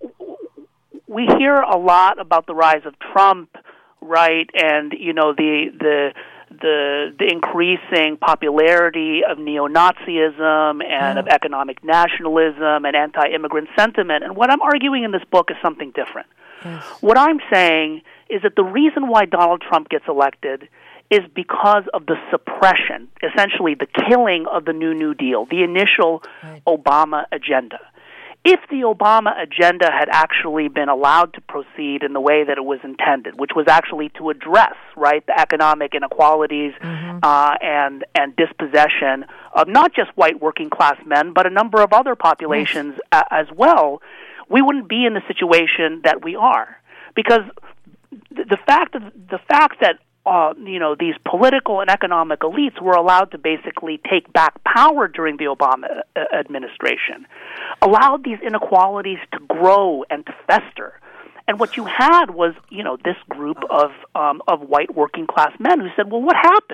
we hear a lot about the rise of Trump, right, and the increasing popularity of neo-Nazism and of economic nationalism and anti-immigrant sentiment. And what I'm arguing in this book is something different. Yes. What I'm saying is that the reason why Donald Trump gets elected is because of the suppression, essentially the killing of the New Deal, the initial Obama agenda. If the Obama agenda had actually been allowed to proceed in the way that it was intended, which was actually to address, right, the economic inequalities and dispossession of not just white working class men, but a number of other populations as well, we wouldn't be in the situation that we are. Because the fact that these political and economic elites were allowed to basically take back power during the Obama administration, allowed these inequalities to grow and to fester. And what you had was, this group of white working class men who said, well, what happened?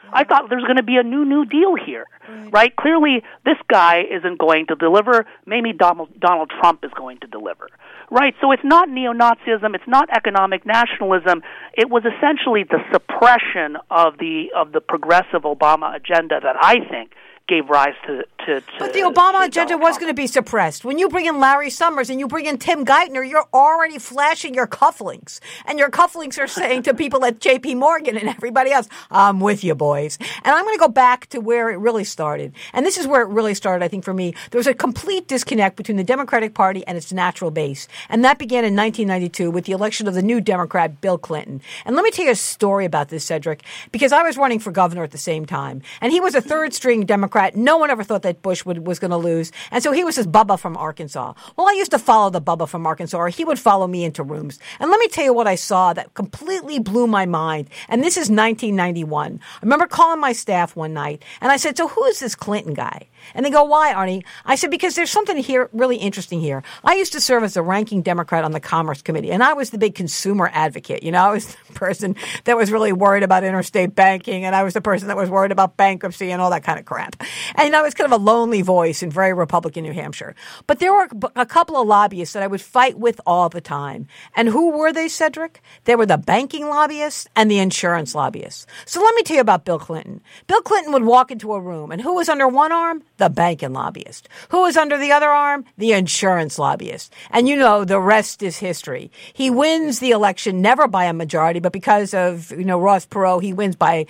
I thought there's going to be a New Deal here, right? Clearly, this guy isn't going to deliver. Maybe Donald Trump is going to deliver, right? So it's not neo-Nazism. It's not economic nationalism. It was essentially the suppression of the progressive Obama agenda that I think gave rise to But the Obama agenda was going to be suppressed. When you bring in Larry Summers and you bring in Tim Geithner, you're already flashing your cufflinks. And your cufflinks are saying to people at J.P. Morgan and everybody else, I'm with you, boys. And I'm going to go back to where it really started. And this is where it really started, I think, for me. There was a complete disconnect between the Democratic Party and its natural base. And that began in 1992 with the election of the new Democrat, Bill Clinton. And let me tell you a story about this, Cedric, because I was running for governor at the same time. And he was a third-string Democrat. No one ever thought that Bush was going to lose. And so he was this Bubba from Arkansas. Well, I used to follow the Bubba from Arkansas, or he would follow me into rooms. And let me tell you what I saw that completely blew my mind. And this is 1991. I remember calling my staff one night, and I said, so who is this Clinton guy? And they go, why, Arnie? I said, because there's something here really interesting here. I used to serve as the ranking Democrat on the Commerce Committee, and I was the big consumer advocate. You know, I was the person that was really worried about interstate banking, and I was the person that was worried about bankruptcy and all that kind of crap. And I was kind of a lonely voice in very Republican New Hampshire. But there were a couple of lobbyists that I would fight with all the time. And who were they, Cedric? They were the banking lobbyists and the insurance lobbyists. So let me tell you about Bill Clinton. Bill Clinton would walk into a room, and who was under one arm? The banking lobbyist. Who was under the other arm? The insurance lobbyist. And you know, the rest is history. He wins the election never by a majority, but because of, Ross Perot, he wins by,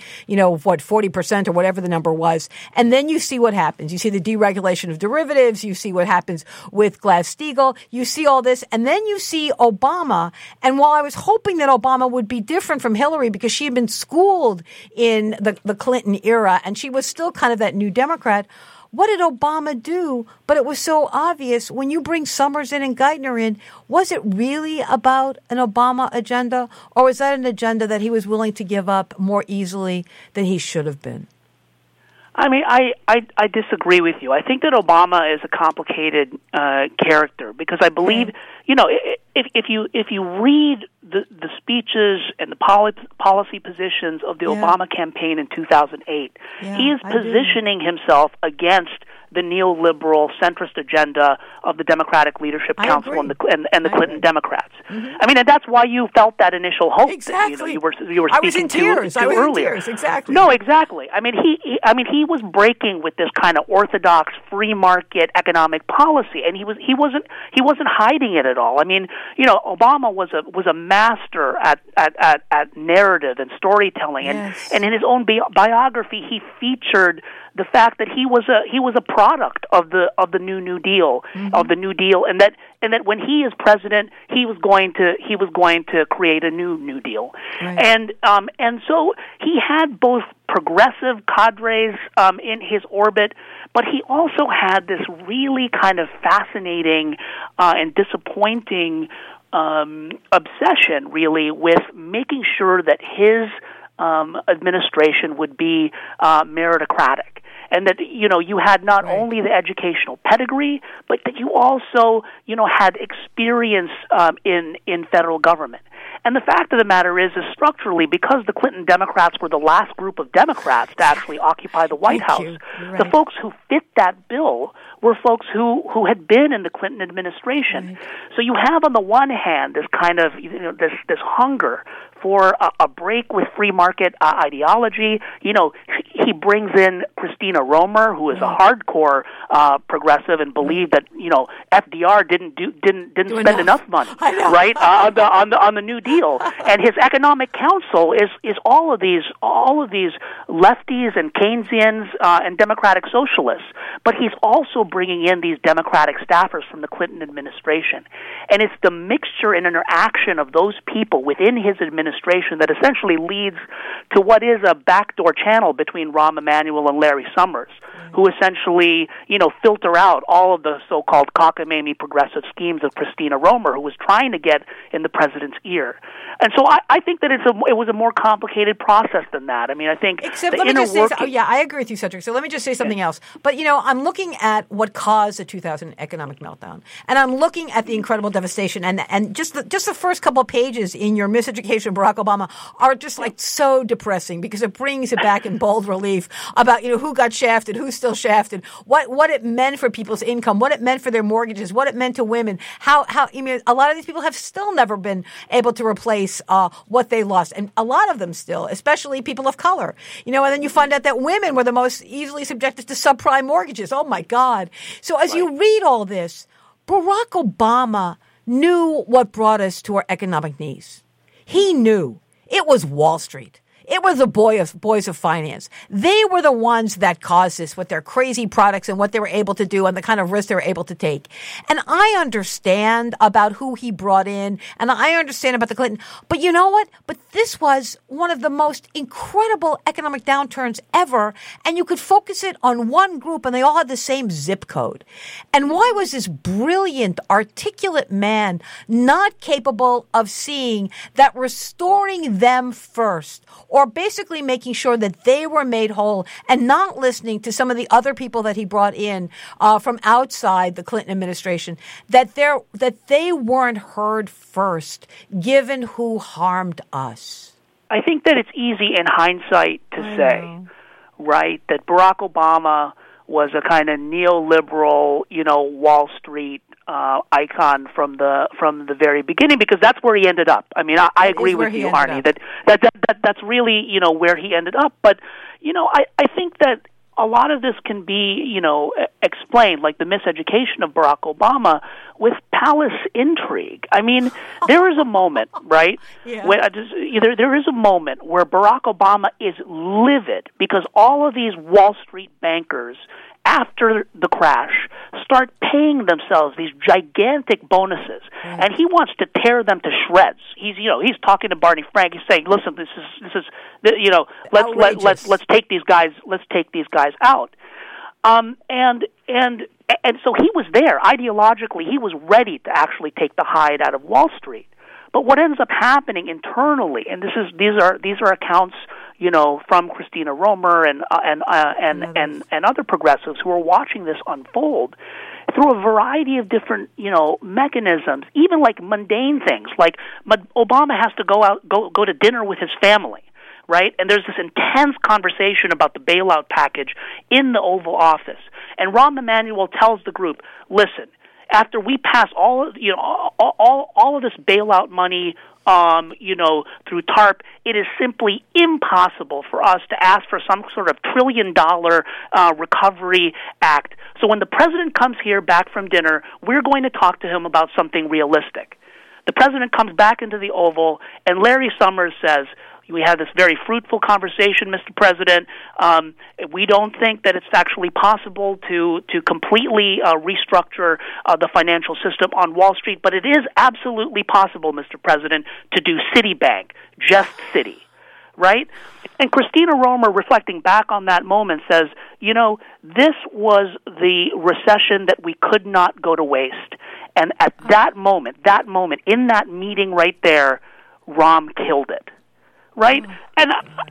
40% or whatever the number was. And then you see what happens. You see the deregulation of derivatives. You see what happens with Glass-Steagall. You see all this. And then you see Obama. And while I was hoping that Obama would be different from Hillary because she had been schooled in the Clinton era and she was still kind of that new Democrat, what did Obama do? But it was so obvious when you bring Summers in and Geithner in, was it really about an Obama agenda, or was that an agenda that he was willing to give up more easily than he should have been? I mean, I disagree with you. I think that Obama is a complicated character because I believe, if you read the speeches and the policy positions of the Obama campaign in 2008, he is positioning himself against the neoliberal centrist agenda of the Democratic Leadership Council and the Clinton Democrats. Mm-hmm. I mean, and that's why you felt that initial hope. Exactly. That, you were speaking I was in tears. I was earlier. In tears. Exactly. No, exactly. I mean, he was breaking with this kind of orthodox free market economic policy, and he wasn't hiding it at all. I mean, Obama was a master at narrative and storytelling, and in his own biography, he featured the fact that he was a product of the New Deal, of the New Deal, and that when he is president, he was going to create a New Deal, and so he had both progressive cadres in his orbit, but he also had this really kind of fascinating and disappointing obsession, really, with making sure that his administration would be meritocratic. And that, you had not only the educational pedigree, but that you also, had experience in federal government. And the fact of the matter is structurally, because the Clinton Democrats were the last group of Democrats to actually occupy the White House, the folks who fit that bill were folks who had been in the Clinton administration. Right. So you have, on the one hand, this kind of, this hunger for a break with free market ideology. He brings in Christina Romer, who is a hardcore progressive and believed that FDR didn't spend enough money, right, on the New Deal. And his economic council is all of these lefties and Keynesians and democratic socialists. But he's also bringing in these democratic staffers from the Clinton administration, and it's the mixture and interaction of those people within his administration that essentially leads to what is a backdoor channel between Rahm Emanuel and Larry Summers, who essentially, filter out all of the so-called cockamamie progressive schemes of Christina Romer, who was trying to get in the president's ear. And so I think that it was a more complicated process than that. I mean, I think I agree with you, Cedric. So let me just say something else. But, I'm looking at what caused the 2000 economic meltdown, and I'm looking at the incredible devastation, and just the first couple of pages in your Miseducation and Barack Obama are just like so depressing because it brings it back in bold relief about, who got shafted, who's still shafted, what it meant for people's income, what it meant for their mortgages, what it meant to women, how a lot of these people have still never been able to replace what they lost. And a lot of them still, especially people of color, and then you find out that women were the most easily subjected to subprime mortgages. Oh my God. So as you read all this, Barack Obama knew what brought us to our economic knees. He knew it was Wall Street. It was the boys of finance. They were the ones that caused this with their crazy products and what they were able to do and the kind of risks they were able to take. And I understand about who he brought in, and I understand about the Clinton. But you know what? But this was one of the most incredible economic downturns ever, and you could focus it on one group, and they all had the same zip code. And why was this brilliant, articulate man not capable of seeing that restoring them first, or basically making sure that they were made whole and not listening to some of the other people that he brought in from outside the Clinton administration, that they weren't heard first, given who harmed us? I think that it's easy in hindsight to say, right, that Barack Obama was a kind of neoliberal, Wall Street icon from the very beginning, because that's where he ended up. I mean, I agree with you, Arnie, that's really where he ended up. But I think that a lot of this can be explained, like the miseducation of Barack Obama, with palace intrigue. I mean, there is a moment, right? Yeah. There is a moment where Barack Obama is livid because all of these Wall Street bankers, after the crash, start paying themselves these gigantic bonuses, and he wants to tear them to shreds. He's talking to Barney Frank. He's saying, "Listen, this is let's take these guys out." And so he was there ideologically. He was ready to actually take the hide out of Wall Street. But what ends up happening internally, and these are accounts, from Christina Romer and other progressives who are watching this unfold through a variety of different, mechanisms, even like mundane things, like Obama has to go to dinner with his family, right? And there's this intense conversation about the bailout package in the Oval Office, and Rahm Emanuel tells the group, "Listen, after we pass all of this bailout money, through TARP, it is simply impossible for us to ask for some sort of $1 trillion recovery act. So when the president comes here back from dinner, we're going to talk to him about something realistic." The president comes back into the Oval, and Larry Summers says, "We had this very fruitful conversation, Mr. President. We don't think that it's actually possible to completely restructure the financial system on Wall Street, but it is absolutely possible, Mr. President, to do Citibank, just Citi." Right? And Christina Romer, reflecting back on that moment, says, this was the recession that we could not go to waste. And at that moment, in that meeting right there, Rahm killed it. Right? And,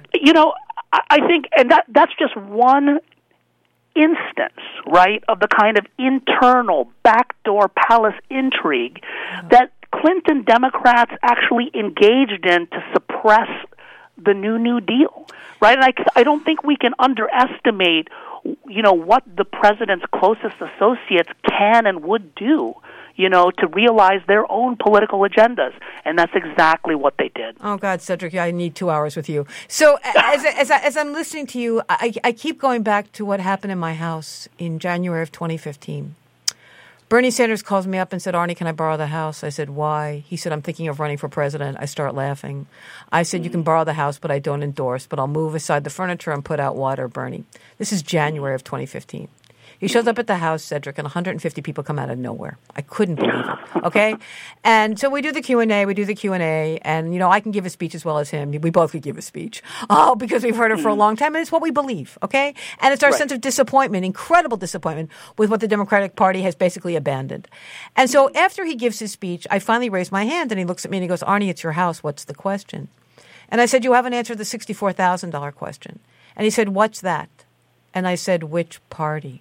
I think, and that's just one instance, right, of the kind of internal backdoor palace intrigue that Clinton Democrats actually engaged in to suppress the New Deal, right? And I don't think we can underestimate, what the president's closest associates can and would do, to realize their own political agendas. And that's exactly what they did. Oh, God, Cedric, I need 2 hours with you. So as I'm listening to you, I keep going back to what happened in my house in January of 2015. Bernie Sanders calls me up and said, "Arnie, can I borrow the house?" I said, "Why?" He said, "I'm thinking of running for president." I start laughing. I said, "You can borrow the house, but I don't endorse, but I'll move aside the furniture and put out water, Bernie." This is January of 2015. He shows up at the house, Cedric, and 150 people come out of nowhere. I couldn't believe it, okay? And so we do the Q&A, and, I can give a speech as well as him. We both could give a speech because we've heard it for a long time, and it's what we believe, okay? And it's our sense of disappointment, incredible disappointment, with what the Democratic Party has basically abandoned. And so after he gives his speech, I finally raise my hand, and he looks at me and he goes, "Arnie, it's your house. What's the question?" And I said, "You haven't answered the $64,000 question." And he said, "What's that?" And I said, "Which party?"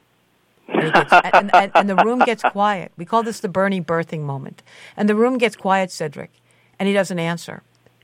And the room gets quiet. We call this the Bernie birthing moment. And the room gets quiet, Cedric, and he doesn't answer.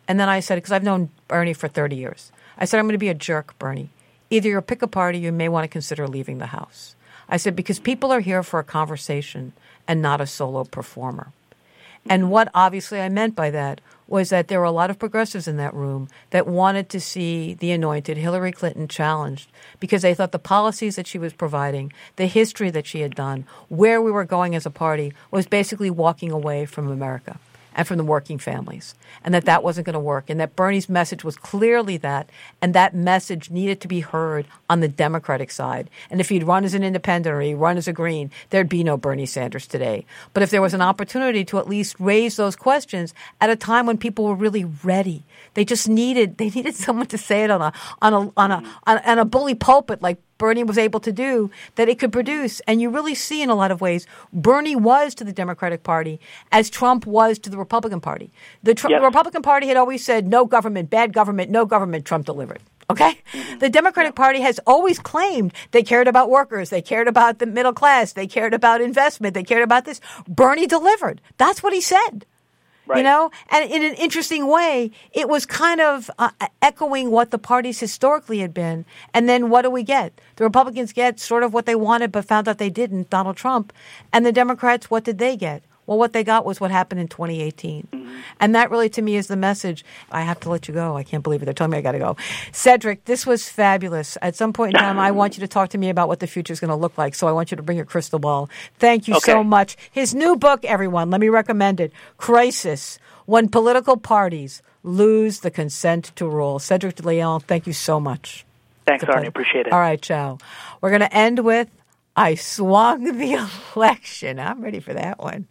And then I said, because I've known Bernie for 30 years, I said, I'm going to be a jerk, Bernie. Either you'll pick a party, you may want to consider leaving the House. I said, because people are here for a conversation and not a solo performer. And what obviously I meant by that was that there were a lot of progressives in that room that wanted to see the anointed Hillary Clinton challenged because they thought the policies that she was providing, the history that she had done, where we were going as a party was basically walking away from America and from the working families, and that wasn't going to work, and that Bernie's message was clearly that, and that message needed to be heard on the Democratic side. And if he'd run as an independent or he'd run as a Green, there'd be no Bernie Sanders today. But if there was an opportunity to at least raise those questions at a time when people were really ready, they needed someone to say it on a bully pulpit like Bernie was able to do, that it could produce. And you really see in a lot of ways, Bernie was to the Democratic Party as Trump was to the Republican Party. The Republican Party had always said, no government, bad government, no government. Trump delivered. Okay? The Democratic Party has always claimed they cared about workers. They cared about the middle class. They cared about investment. They cared about this. Bernie delivered. That's what he said. Right. You know, and in an interesting way, it was kind of echoing what the parties historically had been. And then what do we get? The Republicans get sort of what they wanted, but found out they didn't, Donald Trump. And the Democrats, what did they get? Well, what they got was what happened in 2018. Mm-hmm. And that really, to me, is the message. I have to let you go. I can't believe it. They're telling me I got to go. Cedric, this was fabulous. At some point in time, I want you to talk to me about what the future is going to look like. So I want you to bring your crystal ball. Thank you so much. His new book, everyone, let me recommend it. Crisis: When Political Parties Lose the Consent to Rule. Cedric de Leon, thank you so much. Thanks, Arnie. Appreciate it. All right, ciao. We're going to end with I Swung the Election. I'm ready for that one.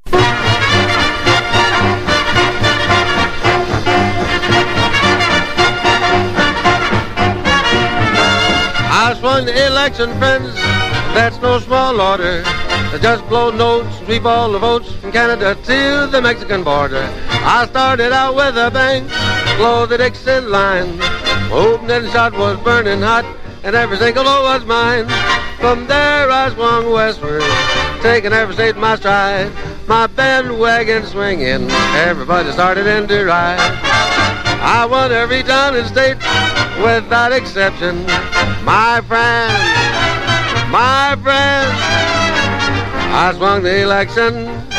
I swung the election, friends, that's no small order. Just blow notes, sweep all the votes from Canada to the Mexican border. I started out with a bang, blow the Dixon line. Opening shot was burning hot, and every single vote was mine. From there I swung westward, taking every state in my stride. My bandwagon swinging, everybody started in to ride. I won every town and state without exception. My friend, I swung the election.